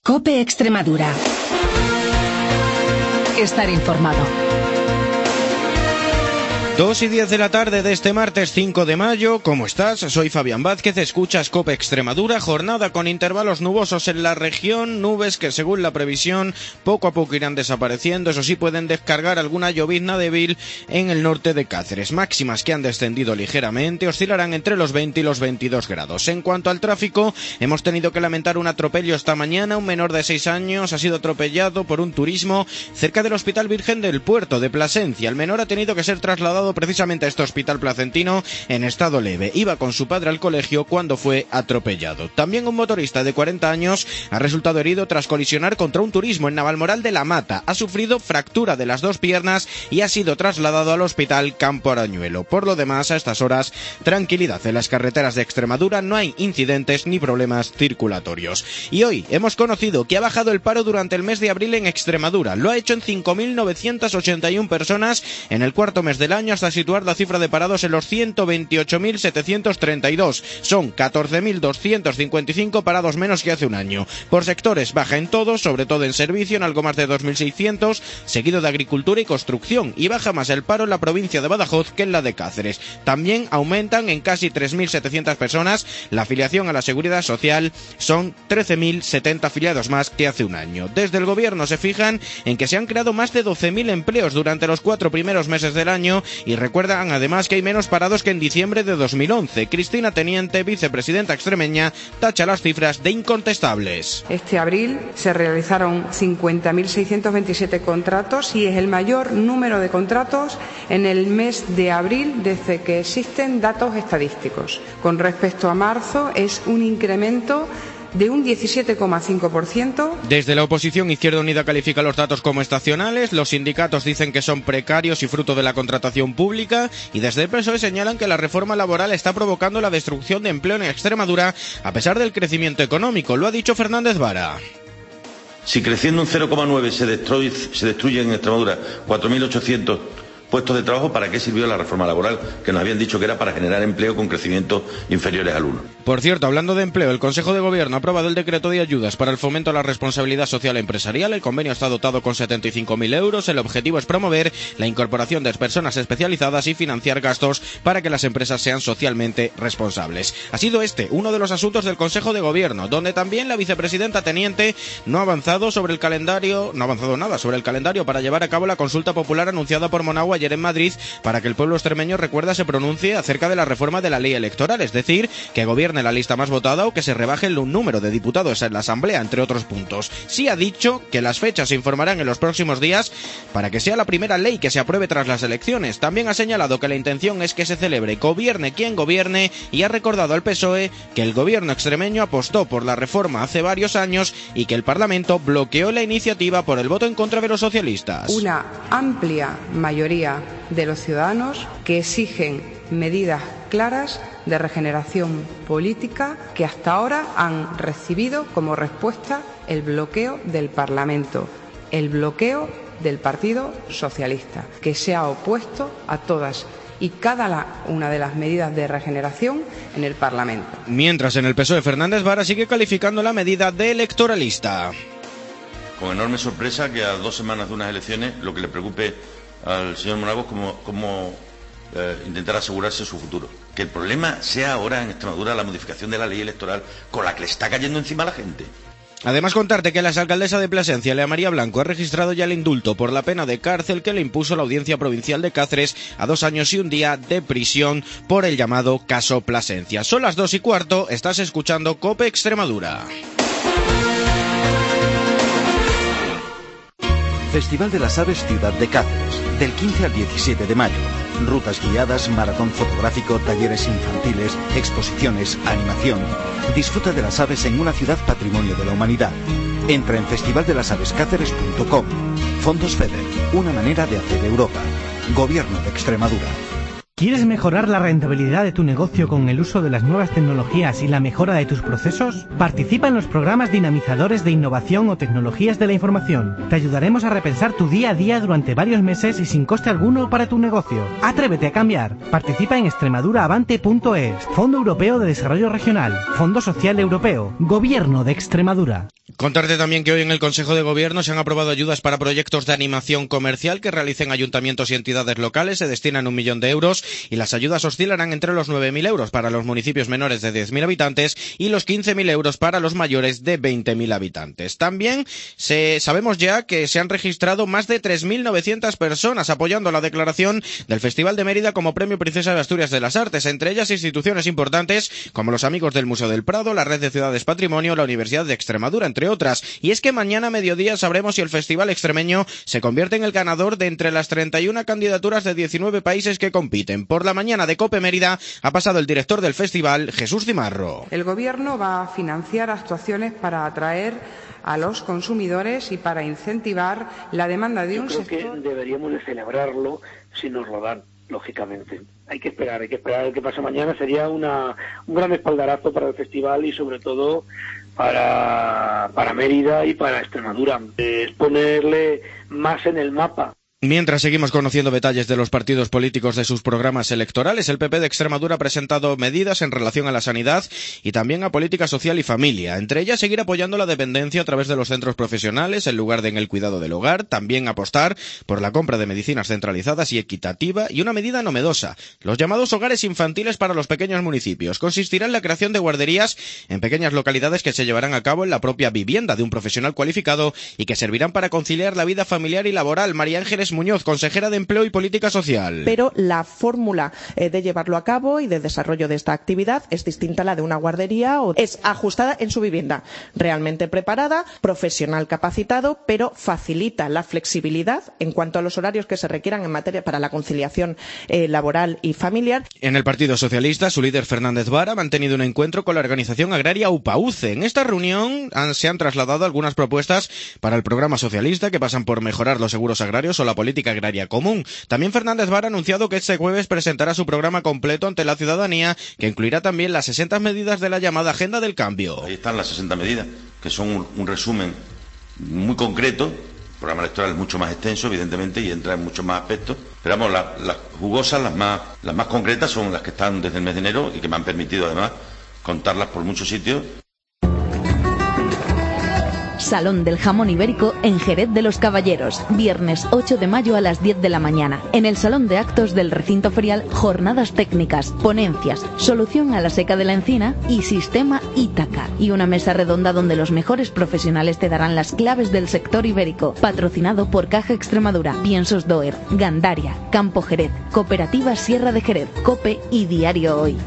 COPE Extremadura. Estar informado. 2:10 de la tarde de este martes 5 de mayo. ¿Cómo estás? Soy Fabián Vázquez, escuchas COPE Extremadura, jornada con intervalos nubosos en la región, nubes que según la previsión poco a poco irán desapareciendo, eso sí pueden descargar alguna llovizna débil en el norte de Cáceres. Máximas que han descendido ligeramente, oscilarán entre los 20 y los 22 grados. En cuanto al tráfico, hemos tenido que lamentar un atropello esta mañana. Un menor de 6 años ha sido atropellado por un turismo cerca del Hospital Virgen del Puerto de Plasencia. El menor ha tenido que ser trasladado precisamente a este hospital placentino en estado leve. Iba con su padre al colegio cuando fue atropellado. También un motorista de 40 años ha resultado herido tras colisionar contra un turismo en Navalmoral de la Mata. Ha sufrido fractura de las dos piernas y ha sido trasladado al hospital Campo Arañuelo. Por lo demás, a estas horas, tranquilidad en las carreteras de Extremadura, no hay incidentes ni problemas circulatorios. Y hoy hemos conocido que ha bajado el paro durante el mes de abril en Extremadura. Lo ha hecho en 5.981 personas en el cuarto mes del año, hasta situar la cifra de parados en los 128.732. Son 14.255 parados menos que hace un año. Por sectores baja en todos, sobre todo en servicio, en algo más de 2.600, seguido de agricultura y construcción, y baja más el paro en la provincia de Badajoz que en la de Cáceres. También aumentan en casi 3.700 personas la afiliación a la Seguridad Social, son 13.070 afiliados más que hace un año. Desde el gobierno se fijan en que se han creado más de 12.000 empleos durante los 4 primeros meses del año y recuerdan además que hay menos parados que en diciembre de 2011. Cristina Teniente, vicepresidenta extremeña, tacha las cifras de incontestables. Este abril se realizaron 50.627 contratos y es el mayor número de contratos en el mes de abril desde que existen datos estadísticos. Con respecto a marzo es un incremento de un 17,5%. Desde la oposición, Izquierda Unida califica los datos como estacionales, los sindicatos dicen que son precarios y fruto de la contratación pública, y desde el PSOE señalan que la reforma laboral está provocando la destrucción de empleo en Extremadura a pesar del crecimiento económico. Lo ha dicho Fernández Vara. Si creciendo un 0,9 se destruye en Extremadura 4.800 puestos de trabajo, ¿para qué sirvió la reforma laboral? Que nos habían dicho que era para generar empleo con crecimientos inferiores al 1. Por cierto, hablando de empleo, el Consejo de Gobierno ha aprobado el decreto de ayudas para el fomento a la responsabilidad social empresarial. El convenio está dotado con 75.000 euros. El objetivo es promover la incorporación de personas especializadas y financiar gastos para que las empresas sean socialmente responsables. Ha sido este uno de los asuntos del Consejo de Gobierno, donde también la vicepresidenta Teniente no ha avanzado nada sobre el calendario para llevar a cabo la consulta popular anunciada por Monagua ayer en Madrid para que el pueblo extremeño, se pronuncie acerca de la reforma de la ley electoral, es decir, que gobierne la lista más votada o que se rebaje el número de diputados en la Asamblea, entre otros puntos. Sí ha dicho que las fechas se informarán en los próximos días para que sea la primera ley que se apruebe tras las elecciones. También ha señalado que la intención es que se celebre gobierne quien gobierne y ha recordado al PSOE que el gobierno extremeño apostó por la reforma hace varios años y que el Parlamento bloqueó la iniciativa por el voto en contra de los socialistas. Una amplia mayoría de los ciudadanos que exigen medidas claras de regeneración política que hasta ahora han recibido como respuesta el bloqueo del Parlamento, el bloqueo del Partido Socialista, que se ha opuesto a todas y cada una de las medidas de regeneración en el Parlamento. Mientras en el PSOE, Fernández Vara sigue calificando la medida de electoralista. Con enorme sorpresa que a 2 semanas de unas elecciones lo que le preocupe al señor Monagos como intentar asegurarse su futuro. Que el problema sea ahora en Extremadura la modificación de la ley electoral con la que le está cayendo encima a la gente. Además, contarte que la exalcaldesa de Plasencia, Lea María Blanco, ha registrado ya el indulto por la pena de cárcel que le impuso la Audiencia Provincial de Cáceres a 2 años y 1 día de prisión por el llamado caso Plasencia. Son las 2:15, estás escuchando COPE Extremadura. Festival de las Aves Ciudad de Cáceres, del 15 al 17 de mayo. Rutas guiadas, maratón fotográfico, talleres infantiles, exposiciones, animación. Disfruta de las aves en una ciudad patrimonio de la humanidad. Entra en festivaldelasaveskaceres.com. Fondos FEDER, una manera de hacer Europa. Gobierno de Extremadura. ¿Quieres mejorar la rentabilidad de tu negocio con el uso de las nuevas tecnologías y la mejora de tus procesos? Participa en los programas dinamizadores de innovación o tecnologías de la información. Te ayudaremos a repensar tu día a día durante varios meses y sin coste alguno para tu negocio. Atrévete a cambiar. Participa en extremaduraavante.es, Fondo Europeo de Desarrollo Regional, Fondo Social Europeo, Gobierno de Extremadura. Contarte también que hoy en el Consejo de Gobierno se han aprobado ayudas para proyectos de animación comercial que realicen ayuntamientos y entidades locales. Se destinan 1 millón de euros y las ayudas oscilarán entre los 9.000 euros para los municipios menores de 10.000 habitantes y los 15.000 euros para los mayores de 20.000 habitantes. También sabemos ya que se han registrado más de 3.900 personas apoyando la declaración del Festival de Mérida como Premio Princesa de Asturias de las Artes, entre ellas instituciones importantes como los amigos del Museo del Prado, la Red de Ciudades Patrimonio, la Universidad de Extremadura, entre otras. Y es que mañana a mediodía sabremos si el Festival Extremeño se convierte en el ganador de entre las 31 candidaturas de 19 países que compiten. Por la mañana de COPE Mérida ha pasado el director del festival, Jesús Cimarro. El Gobierno va a financiar actuaciones para atraer a los consumidores y para incentivar la demanda de un sector. Yo creo que deberíamos de celebrarlo si nos lo dan, lógicamente. Hay que esperar el que pase mañana. Sería un gran espaldarazo para el festival y sobre todo para Mérida y para Extremadura. Es ponerle más en el mapa. Mientras seguimos conociendo detalles de los partidos políticos de sus programas electorales, el PP de Extremadura ha presentado medidas en relación a la sanidad y también a política social y familia. Entre ellas, seguir apoyando la dependencia a través de los centros profesionales en lugar de en el cuidado del hogar, también apostar por la compra de medicinas centralizadas y equitativa y una medida novedosa, los llamados hogares infantiles para los pequeños municipios. Consistirá en la creación de guarderías en pequeñas localidades que se llevarán a cabo en la propia vivienda de un profesional cualificado y que servirán para conciliar la vida familiar y laboral. María Ángeles Muñoz, consejera de Empleo y Política Social. Pero la fórmula de llevarlo a cabo y de desarrollo de esta actividad es distinta a la de una guardería o es ajustada en su vivienda, realmente preparada, profesional capacitado, pero facilita la flexibilidad en cuanto a los horarios que se requieran en materia para la conciliación laboral y familiar. En el Partido Socialista, su líder Fernández Vara ha mantenido un encuentro con la organización agraria UPAUCE. En esta reunión se han trasladado algunas propuestas para el programa socialista que pasan por mejorar los seguros agrarios o la política agraria común. También Fernández Vara ha anunciado que este jueves presentará su programa completo ante la ciudadanía, que incluirá también las 60 medidas de la llamada Agenda del Cambio. Ahí están las 60 medidas, que son un resumen muy concreto. El programa electoral es mucho más extenso, evidentemente, y entra en muchos más aspectos. Pero vamos, las jugosas, las más concretas son las que están desde el mes de enero y que me han permitido además contarlas por muchos sitios. Salón del Jamón Ibérico en Jerez de los Caballeros, viernes 8 de mayo a las 10 de la mañana. En el Salón de Actos del Recinto Ferial, jornadas técnicas, ponencias, solución a la seca de la encina y sistema Ítaca. Y una mesa redonda donde los mejores profesionales te darán las claves del sector ibérico. Patrocinado por Caja Extremadura, Piensos Doer, Gandaria, Campo Jerez, Cooperativa Sierra de Jerez, COPE y Diario Hoy.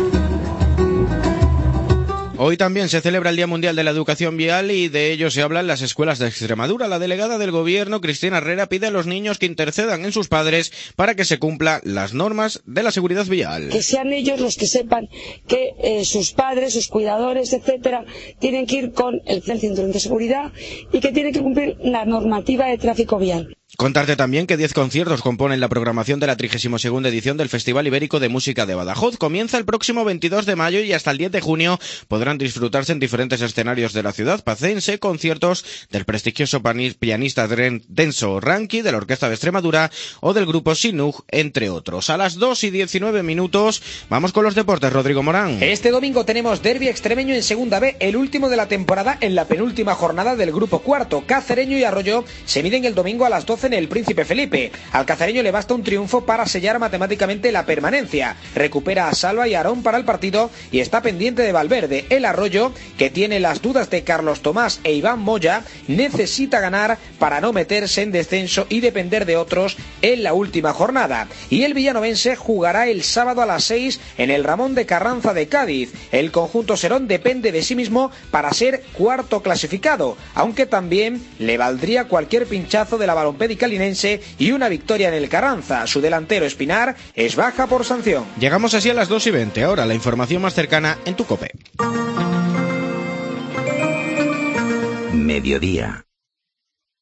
Hoy también se celebra el Día Mundial de la Educación Vial y de ello se habla en las escuelas de Extremadura. La delegada del Gobierno, Cristina Herrera, pide a los niños que intercedan en sus padres para que se cumplan las normas de la seguridad vial. Que sean ellos los que sepan que sus padres, sus cuidadores, etcétera, tienen que ir con el cinturón de seguridad y que tienen que cumplir la normativa de tráfico vial. Contarte también que 10 conciertos componen la programación de la 32ª edición del Festival Ibérico de Música de Badajoz. Comienza el próximo 22 de mayo y hasta el 10 de junio podrán disfrutarse en diferentes escenarios de la ciudad pacense conciertos del prestigioso pianista Denso Ranqui, de la Orquesta de Extremadura o del grupo Sinug, entre otros. A las 2:19 vamos con los deportes. Rodrigo Morán. Este domingo tenemos derbi extremeño en Segunda B, el último de la temporada en la penúltima jornada del grupo cuarto. Cacereño y Arroyo se miden el domingo a las 12 en el Príncipe Felipe. Al cacereño le basta un triunfo para sellar matemáticamente la permanencia. Recupera a Salva y Aarón para el partido y está pendiente de Valverde. El Arroyo, que tiene las dudas de Carlos Tomás e Iván Moya, necesita ganar para no meterse en descenso y depender de otros en la última jornada. Y el villanovense jugará el sábado a las 6 en el Ramón de Carranza de Cádiz. El conjunto serón depende de sí mismo para ser cuarto clasificado, aunque también le valdría cualquier pinchazo de la Balompédica calinense y una victoria en el Carranza. Su delantero Espinar es baja por sanción. Llegamos así a las 2:20. Ahora la información más cercana en tu COPE. Mediodía.